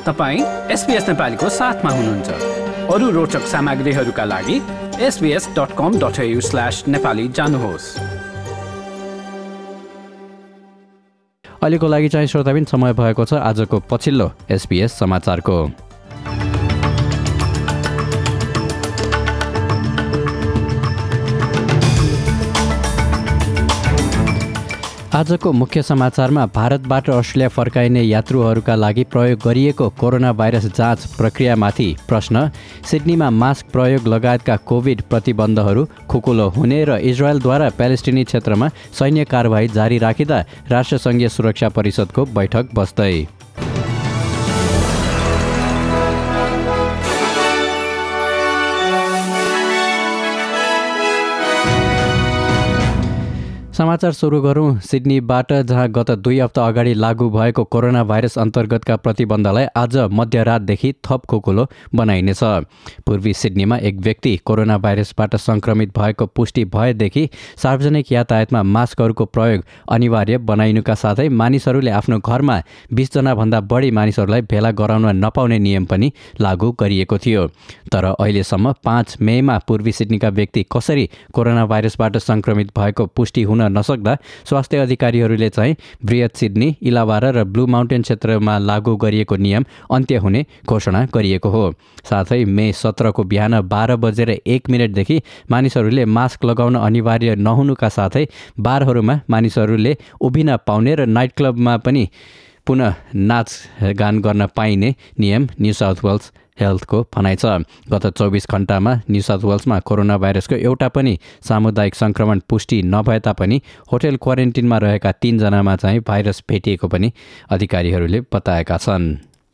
तपाईं SBS नेपालीको साथमा हुनुहुन्छ। अरू रोचक सामग्रीहरूका लागि sbs.com.au/nepali जानुहोस्। अहिलेको लागि चाहिँ श्रोताबिन समय भएको छ आजको पछिल्लो SBS समाचारको। आजको मुख्य समाचारमा भारतबाट अस्ट्रेलिया फर्काइने यात्रुहरूका लागि प्रयोग गरिएको कोरोना भाइरस जाँच प्रक्रियामाथि प्रश्न, सिडनीमा मास्क प्रयोग लगायतका कोभिड प्रतिबन्धहरू, खुकुलो हुने र इजरायलद्वारा प्यालेस्टिनी क्षेत्रमा सैन्य कारबाही जारी राखिँदा राष्ट्रसङ्घीय सुरक्षा परिषदको बैठक बस्दै। समाचार सुरु गरौँ सिडनीबाट, जहाँ गत 2 हप्ता अगाडि लागू भएको कोरोना भाइरस अन्तर्गतका प्रतिबन्धलाई आज मध्यरातदेखि थप खुकुलो बनाइनेछ। पूर्वी सिडनीमा एक व्यक्ति कोरोना भाइरसबाट सङ्क्रमित भएको पुष्टि भएदेखि सार्वजनिक यातायातमा मास्कहरूको प्रयोग अनिवार्य बनाइनुका साथै मानिसहरूले आफ्नो घरमा 20 जनाभन्दा बढी मानिसहरूलाई भेला गराउन नपाउने नियम पनि लागू गरिएको थियो। तर अहिलेसम्म 5 मेमा पूर्वी सिडनीका व्यक्ति कसरी कोरोना भाइरसबाट सङ्क्रमित भएको पुष्टि हुन नसक्दा स्वास्थ्य अधिकारीहरूले चाहिँ बृहत सिडनी, इलावारा र ब्लू माउन्टेन क्षेत्रमा लागू गरिएको नियम अन्त्य हुने घोषणा गरिएको हो। साथै मे 17 को बिहान 12:01 मानिसहरूले मास्क लगाउन अनिवार्य नहुनुका साथै बारहरूमा मानिसहरूले उभिन पाउने र नाइट क्लबमा पनि पुनः नाचगान गर्न पाइने नियम न्यू साउथ वेल्स हेल्थको भनाइ छ। गत 24 घण्टामा न्यू साउथ वेल्समा कोरोना भाइरसको एउटा पनि सामुदायिक सङ्क्रमण पुष्टि नभए तापनि होटल क्वारेन्टिनमा रहेका 3 जनामा चाहिँ भाइरस भेटिएको पनि अधिकारीहरूले बताएका छन्।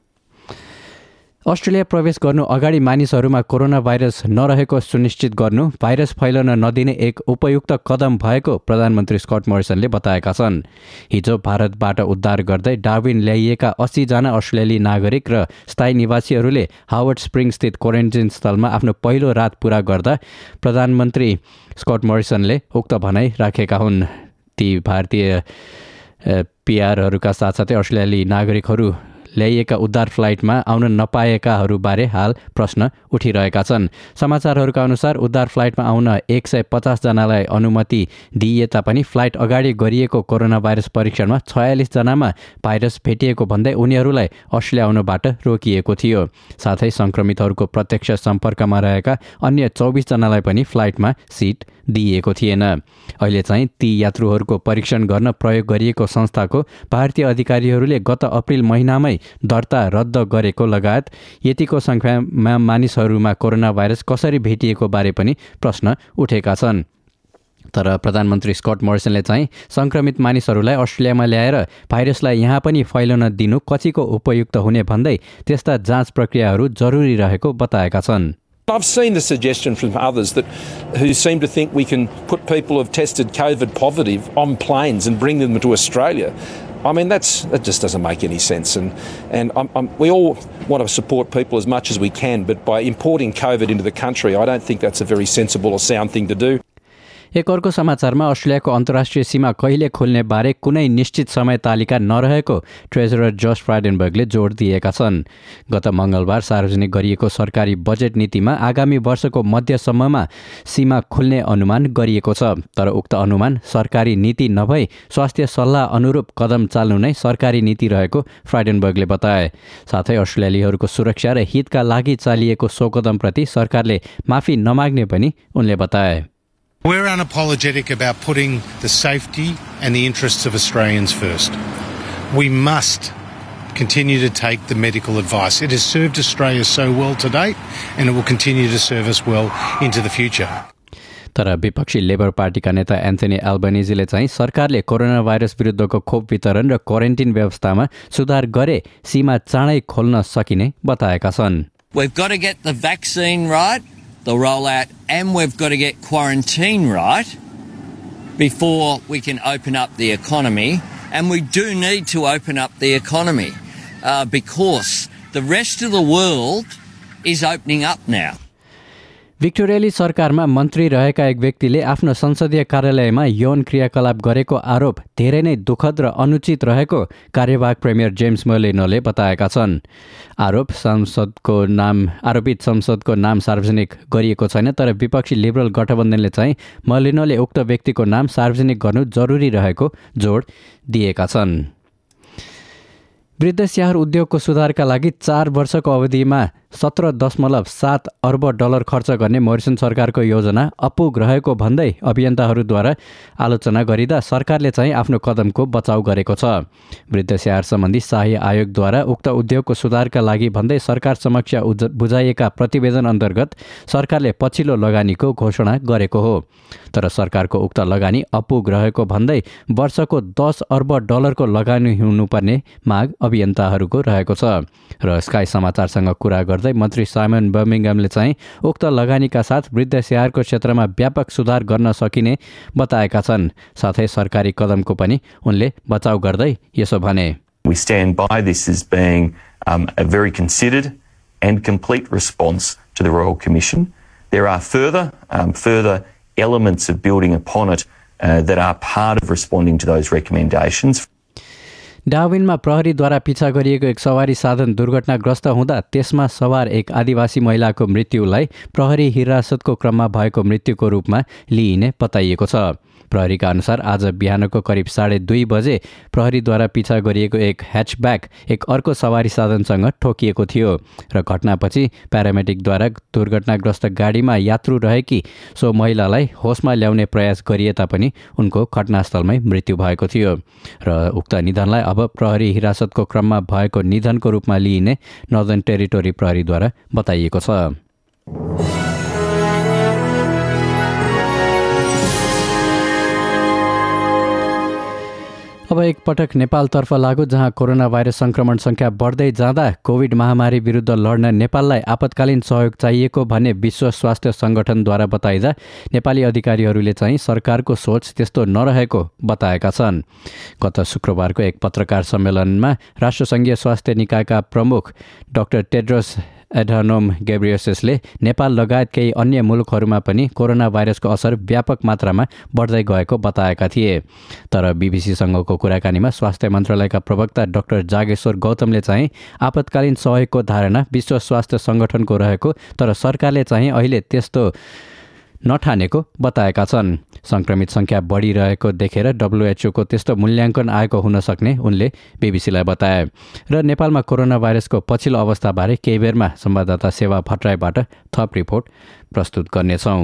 अस्ट्रेलिया प्रवेश गर्नु अगाडि मानिसहरूमा कोरोना भाइरस नरहेको सुनिश्चित गर्नु भाइरस फैलन नदिने एक उपयुक्त कदम भएको प्रधानमन्त्री स्कट मोरिसनले बताएका छन्। हिजो भारतबाट उद्धार गर्दै डार्विन ल्याइएका 80 जना अस्ट्रेलियाली नागरिक र स्थायी निवासीहरूले हावर्ड स्प्रिङ स्थित क्वारेन्टिन स्थलमा आफ्नो पहिलो रात पूरा गर्दा प्रधानमन्त्री स्कट मोरिसनले उक्त भनाइ राखेका हुन्। ती भारतीय पिआरहरूका साथसाथै अस्ट्रेलियाली नागरिकहरू ल्याइएका उद्धार फ्लाइटमा आउन नपाएकाहरूबारे हाल प्रश्न उठिरहेका छन्। समाचारहरूका अनुसार उद्धार फ्लाइटमा आउन 150 जनालाई अनुमति दिइए तापनि फ्लाइट अगाडि गरिएको कोरोना भाइरस परीक्षणमा 46 जनामा भाइरस भेटिएको भन्दै उनीहरूलाई अस्ट्रेलिया आउनबाट रोकिएको थियो। साथै सङ्क्रमितहरूको प्रत्यक्ष सम्पर्कमा रहेका अन्य 24 जनालाई पनि फ्लाइटमा सिट दिइएको थिएन। अहिले चाहिँ ती यात्रुहरूको परीक्षण गर्न प्रयोग गरिएको संस्थाको भारतीय अधिकारीहरूले गत अप्रिल महिनामै दर्ता रद्द गरेको लगायत यतिको सङ्ख्यामा मानिसहरूमा कोरोना भाइरस कसरी भेटिएको बारे पनि प्रश्न उठेका छन्। तर प्रधानमन्त्री स्कट मोरिसनले चाहिँ सङ्क्रमित मानिसहरूलाई अस्ट्रेलियामा ल्याएर भाइरसलाई यहाँ पनि फैलन दिनु कतिको उपयुक्त हुने भन्दै त्यस्ता जाँच प्रक्रियाहरू जरुरी रहेको बताएका छन्। I've seen the suggestion from others who seem to think we can put people who've tested COVID positive on planes and bring them to Australia. I mean, that just doesn't make any sense. And we all want to support people as much as we can, but by importing COVID into the country, I don't think that's a very sensible or sound thing to do. एक अर्को समाचारमा अस्ट्रेलियाको अन्तर्राष्ट्रिय सीमा कहिले खोल्ने बारे कुनै निश्चित समय तालिका नरहेको ट्रेजरर जोस फ्राइडेनबर्गले जोड दिएका छन्। गत मङ्गलबार सार्वजनिक गरिएको सरकारी बजेट नीतिमा आगामी वर्षको मध्यसम्ममा सीमा खुल्ने अनुमान गरिएको छ। तर उक्त अनुमान सरकारी नीति नभई स्वास्थ्य सल्लाह अनुरूप कदम चाल्नु नै सरकारी नीति रहेको फ्राइडेनबर्गले बताए। साथै अस्ट्रेलियालीहरूको सुरक्षा र हितका लागि चालिएको सो कदमप्रति सरकारले माफी नमाग्ने पनि उनले बताए। We're unapologetic about putting the safety and the interests of Australians first. We must continue to take the medical advice. It has served Australia so well to date, and it will continue to serve us well into the future. तर विपक्षी labour पार्टीका नेता Anthony एल्बनिजीले चाहिँ सरकारले corona virus विरुद्धको खोप वितरण र क्वारेन्टिन व्यवस्थामा सुधार गरे सीमा चाँडै खोल्न सकिने बताएका छन्। We've got to get the vaccine right, the rollout, and we've got to get quarantine right before we can open up the economy. And we do need to open up the economy because the rest of the world is opening up now. भिक्टोरियाली सरकारमा मन्त्री रहेका एक व्यक्तिले आफ्नो संसदीय कार्यालयमा यौन क्रियाकलाप गरेको आरोप धेरै नै दुःखद र अनुचित रहेको कार्यवाहक प्रेमियर जेम्स मोलिनोले बताएका छन्। आरोपित संसदको नाम सार्वजनिक गरिएको छैन, तर विपक्षी लिबरल गठबन्धनले चाहिँ मोलिनोले उक्त व्यक्तिको नाम सार्वजनिक गर्नु जरुरी रहेको जोड दिएका छन्। वृद्ध स्याहार उद्योगको सुधारका लागि 4 वर्षको अवधिमा 17.7 अर्ब डलर खर्च गर्ने मोरिसन सरकारको योजना अपुग रहेको भन्दै अभियन्ताहरूद्वारा आलोचना गरिँदा सरकारले चाहिँ आफ्नो कदमको बचाउ गरेको छ। वृद्ध स्याहार सम्बन्धी शाही आयोगद्वारा उक्त उद्योगको सुधारका लागि भन्दै सरकार समक्ष बुझाइएका प्रतिवेदन अन्तर्गत सरकारले पछिल्लो लगानीको घोषणा गरेको हो। तर सरकारको उक्त लगानी अपुग रहेको भन्दै वर्षको 10 अर्ब डलरको लगानी हुनुपर्ने माग अभियन्ताहरूको रहेको छ। र स्काई समाचारसँग कुरा गर्दै मन्त्री साइमन बर्मिङहामले चाहिँ उक्त लगानीका साथ वृद्ध स्याहारको क्षेत्रमा व्यापक सुधार गर्न सकिने बताएका छन्। साथै सरकारी कदमको पनि उनले बचाउ गर्दै यसो भने, We stand by this as being a very considered and complete response to the Royal Commission. There are further elements of building upon it that are part of responding to those recommendations. डार्विनमा प्रहरीद्वारा पिछा गरिएको एक सवारी साधन दुर्घटनाग्रस्त हुँदा त्यसमा सवार एक आदिवासी महिलाको मृत्युलाई प्रहरी हिरासतको क्रममा भएको मृत्युको रूपमा लिइने बताइएको छ। प्रहरीका अनुसार आज बिहानको करिब 2:30 बजे प्रहरीद्वारा पिछा गरिएको एक ह्याचब्याक एक अर्को सवारी साधनसँग ठोकिएको थियो र घटनापछि प्यारामेडिकद्वारा दुर्घटनाग्रस्त गाडीमा यात्रु रहेकी सो महिलालाई होसमा ल्याउने प्रयास गरिए तापनि उनको घटनास्थलमै मृत्यु भएको थियो र उक्त निधनलाई अब प्रहरी हिरासतको क्रममा भएको निधनको रूपमा लिइने नर्दर्न टेरिटोरी प्रहरीद्वारा बताइएको छ। अब एकपटक नेपालतर्फ लागु, जहाँ कोरोना भाइरस संक्रमण संख्या बढ्दै जाँदा कोभिड महामारी विरुद्ध लड्न नेपाललाई आपतकालीन सहयोग चाहिएको भन्ने विश्व स्वास्थ्य संगठनद्वारा बताइदा नेपाली अधिकारीहरूले चाहिँ सरकारको सोच त्यस्तो नरहेको बताएका छन्। गत शुक्रबारको एक पत्रकार सम्मेलनमा राष्ट्रसङ्घीय स्वास्थ्य निकायका प्रमुख डाक्टर टेड्रोस एडानोम गेब्रियसेसले नेपाल लगायत केही अन्य मुलुकहरूमा पनि कोरोना भाइरसको असर व्यापक मात्रामा बढ्दै गएको बताएका थिए। तर बीबीसीसँगको कुराकानीमा स्वास्थ्य मन्त्रालयका प्रवक्ता डाक्टर जागेश्वर गौतमले चाहिँ आपतकालीन सहयोगको धारणा विश्व स्वास्थ्य संगठनको रहेको, तर सरकारले चाहिँ अहिले त्यस्तो नठानेको बताएका छन्। संक्रमित संख्या बढिरहेको देखेर WHO को त्यस्तो मूल्याङ्कन आएको हुन सक्ने उनले बीबीसीलाई बताए। र नेपालमा कोरोना भाइरसको पछिल्लो अवस्थाबारे केही बेरमा संवाददाता सेवा भट्टराईबाट थप रिपोर्ट प्रस्तुत गर्नेछौँ।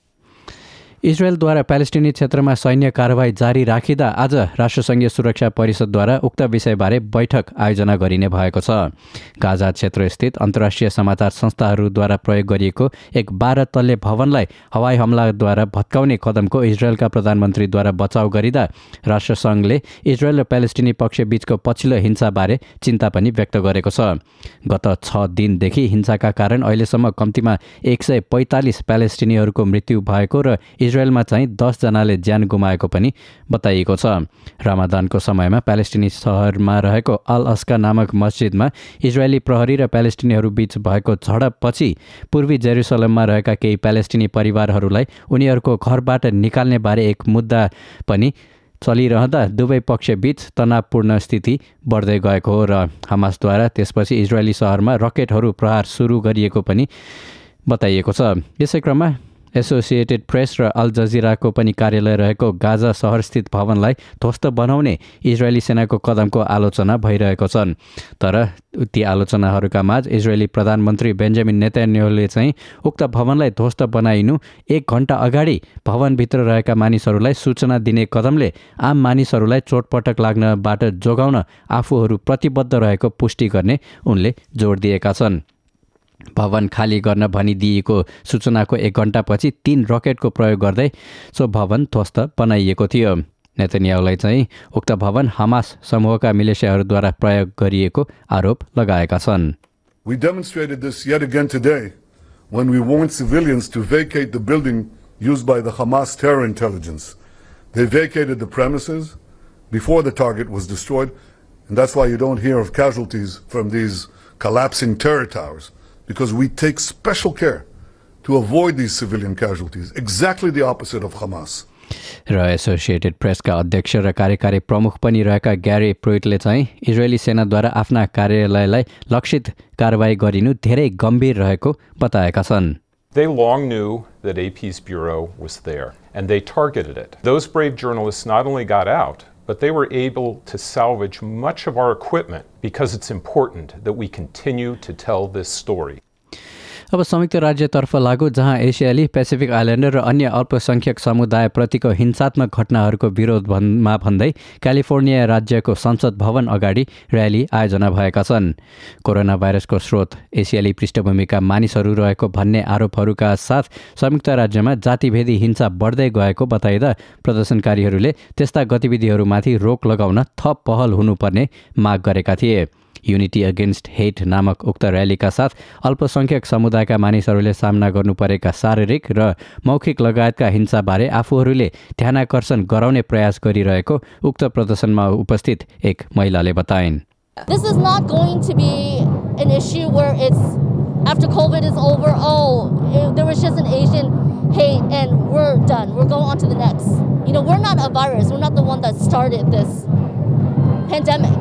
इजरायलद्वारा प्यालेस्टिनी क्षेत्रमा सैन्य कारवाही जारी राखिँदा आज राष्ट्रसङ्घीय सुरक्षा परिषदद्वारा उक्त विषयबारे बैठक आयोजना गरिने भएको छ। गाजा क्षेत्रस्थित अन्तर्राष्ट्रिय समाचार संस्थाहरूद्वारा प्रयोग गरिएको एक 12 तल्ले भवनलाई हवाई हमलाद्वारा भत्काउने कदमको इजरायलका प्रधानमन्त्रीद्वारा बचाउ गरिँदा राष्ट्रसङ्घले इजरायल र प्यालेस्टिनी पक्षबीचको पछिल्लो हिंसाबारे चिन्ता पनि व्यक्त गरेको छ। गत 6 दिनदेखि हिंसाका कारण अहिलेसम्म कम्तीमा 145 प्यालेस्टिनीहरूको मृत्यु भएको र इजरायलमा चाहिँ 10 जनाले ज्यान गुमाएको पनि बताइएको छ। रमजानको समयमा प्यालेस्टिनी सहरमा रहेको अल अस्का नामक मस्जिदमा इजरायली प्रहरी र प्यालेस्टिनीहरू बीच भएको झडपपछि पूर्वी जेरुसलममा रहेका केही प्यालेस्टिनी परिवारहरूलाई उनीहरूको घरबाट निकाल्ने बारे एक मुद्दा पनि चलिरहँदा दुवै पक्षबीच तनावपूर्ण स्थिति बढ्दै गएको हो र हमासद्वारा त्यसपछि इजरायली सहरमा रकेटहरू प्रहार सुरु गरिएको पनि बताइएको छ। यसै क्रममा एसोसिएटेड प्रेस र अल जजिराको पनि कार्यालय रहेको गाजा सहरस्थित भवनलाई ध्वस्त बनाउने इजरायली सेनाको कदमको आलोचना भइरहेको छन्। तर ती आलोचनाहरूका माझ इजरायली प्रधानमन्त्री बेन्जामिन नेतान्याहुले चाहिँ उक्त भवनलाई ध्वस्त बनाइनु 1 घण्टा अगाडि भवनभित्र रहेका मानिसहरूलाई सूचना दिने कदमले आम मानिसहरूलाई चोटपटक लाग्नबाट जोगाउन आफूहरू प्रतिबद्ध रहेको पुष्टि गर्ने उनले जोड दिएका छन्। भवन खाली गर्न भनिदिएको सूचनाको 1 घण्टापछि 3 रकेटको प्रयोग गर्दै सो भवन ध्वस्त बनाइएको थियो। नेतन्याहुलाई चाहिँ उक्त भवन हमास समूहका मिलिसियाहरूद्वारा प्रयोग गरिएको आरोप लगाएका छन्। We demonstrated this yet again today when we warned civilians to vacate the building used by the Hamas terror intelligence. They vacated the premises before the target was destroyed, and that's why you don't hear of casualties from these collapsing terror towers. Because we take special care to avoid these civilian casualties, exactly the opposite of Hamas. र associated प्रेसका अध्यक्ष र कार्यकारी प्रमुख पनि रहेका ग्यारी प्रुइटले चाहिँ इजरायली सेनाद्वारा आफ्ना कार्यालयलाई लक्षित कारबाही गरिनु धेरै गम्भीर रहेको बताएका छन्. They long knew that AP's bureau was there, and they targeted it. Those brave journalists not only got out, but they were able to salvage much of our equipment because it's important that we continue to tell this story. अब संयुक्त राज्यतर्फ लागू जहाँ एसियाली Pacific Islander र अन्य अल्पसंख्यक समुदायप्रतिको हिंसात्मक घटनाहरूको विरोधमा भन्दै क्यालिफोर्निया राज्यको संसद भवन अगाडि र्याली आयोजना भएका छन्. कोरोना भाइरसको स्रोत एसियाली पृष्ठभूमिका मानिसहरू रहेको भन्ने आरोपहरूका साथ संयुक्त राज्यमा जातिभेदी हिंसा बढ्दै गएको बताइदा प्रदर्शनकारीहरूले त्यस्ता गतिविधिहरूमाथि रोक लगाउन थप पहल हुनुपर्ने माग गरेका थिए. युनिटी अगेन्स्ट हेट नामक उक्त र्यालीका साथ अल्पसंख्यक समुदायका मानिसहरूले सामना गर्नुपरेका शारीरिक र मौखिक लगायतका हिंसाबारे आफूहरूले ध्यानाकर्षण गराउने प्रयास गरिरहेको उक्त प्रदर्शनमा उपस्थित एक महिलाले बताइन्. This is not going to be an issue where it's after COVID is over, there was just an Asian hate and we're done. We're going on to the next. We're not a virus. We're not the one that started this pandemic.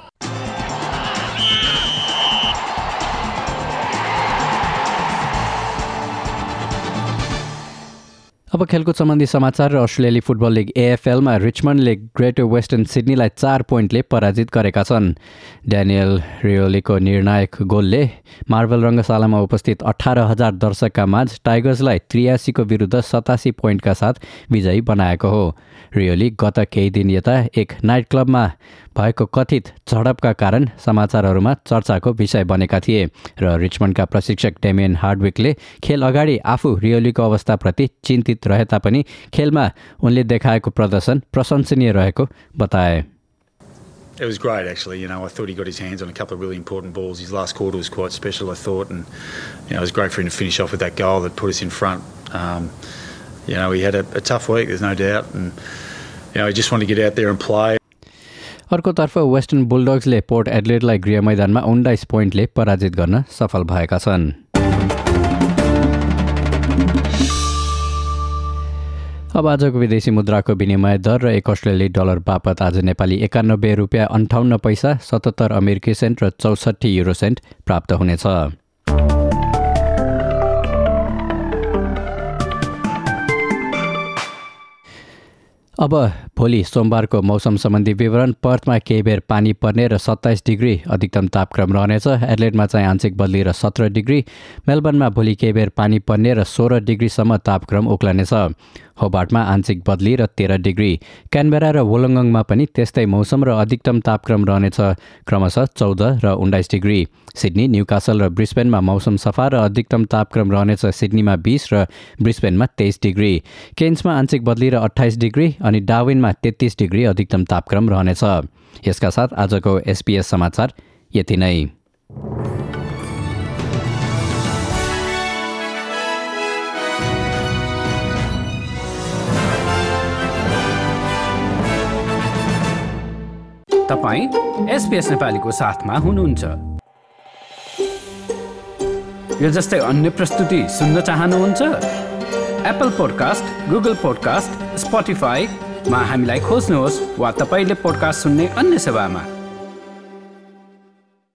अब खेलकुद सम्बन्धी समाचार र अस्ट्रेलियाली football league एएफएलमा रिचमन्डले greater western सिडनीलाई 4 पोइन्टले पराजित गरेका छन्. ड्यानियल रियोलीको निर्णायक गोलले मार्बल रङ्गशालामा उपस्थित 18,000 दर्शकका माझ टाइगर्सलाई 83 को विरुद्ध 87 पोइन्टका साथ विजयी बनाएको हो. रियोली गत केही दिन यता एक नाइट क्लबमा भएको कथित झडपका कारण समाचारहरूमा चर्चाको विषय बनेका थिए र रिचमन्डका प्रशिक्षक डेमियन हार्डविकले खेल अगाडि आफू रियोलीको अवस्थाप्रति चिन्तित रहे तापनि खेलमा उनले देखाएको प्रदर्शन प्रशंसनीय रहेको बताए. It was great, actually. I thought he got his hands on a couple of really important balls. His last quarter was quite special, I thought, and it was great for him to finish off with that goal that put us in front. He had a tough week, there's no doubt, and he just wanted to get out there and play. अर्कोतर्फ western बुलडग्सले port एडलेडलाई गृह मैदानमा 19 पोइन्टले पराजित गर्न सफल भएका छन्. अब आजको विदेशी मुद्राको विनिमय दर र 1 अस्ट्रेलियाली डलर बापत आज नेपाली 91 रुपियाँ 58 पैसा 77 अमेरिकी सेन्ट र 64 युरो सेन्ट प्राप्त हुनेछ. अब भोलि सोमबारको मौसम सम्बन्धी विवरण. पर्थमा केही बेर पानी पर्ने र 27 डिग्री अधिकतम तापक्रम रहनेछ. एडलेडमा चाहिँ आंशिक बदली र 17 डिग्री. मेलबर्नमा भोलि केही बेर पानी पर्ने र 16 डिग्रीसम्म तापक्रम उक्लनेछ. होबार्टमा आंशिक बदली र 13 डिग्री. क्यानबेरा र वोलङ्गङमा पनि त्यस्तै मौसम र अधिकतम तापक्रम रहनेछ, क्रमशः 14 र 19 डिग्री. सिडनी, न्यूकासल र ब्रिस्बेनमा मौसम सफा र अधिकतम तापक्रम रहनेछ. सिडनीमा 20 र ब्रिस्बेनमा 23 डिग्री. केन्समा आंशिक बदली र 28 डिग्री अनि डार्विनमा 33 डिग्री अधिकतम तापक्रम रहनेछ. यसका साथ आजको SBS समाचार यति नै. तपाईं SBS नेपालीको साथमा हुनुहुन्छ. यो जस्तै अन्य प्रस्तुति सुन्न चाहनुहुन्छ? एप्पल पोडकास्ट, गुगल पोडकास्ट, स्पोटिफाईमा हामीलाई खोज्नुहोस् वा तपाईले पोडकास्ट सुन्ने अन्य सेवामा.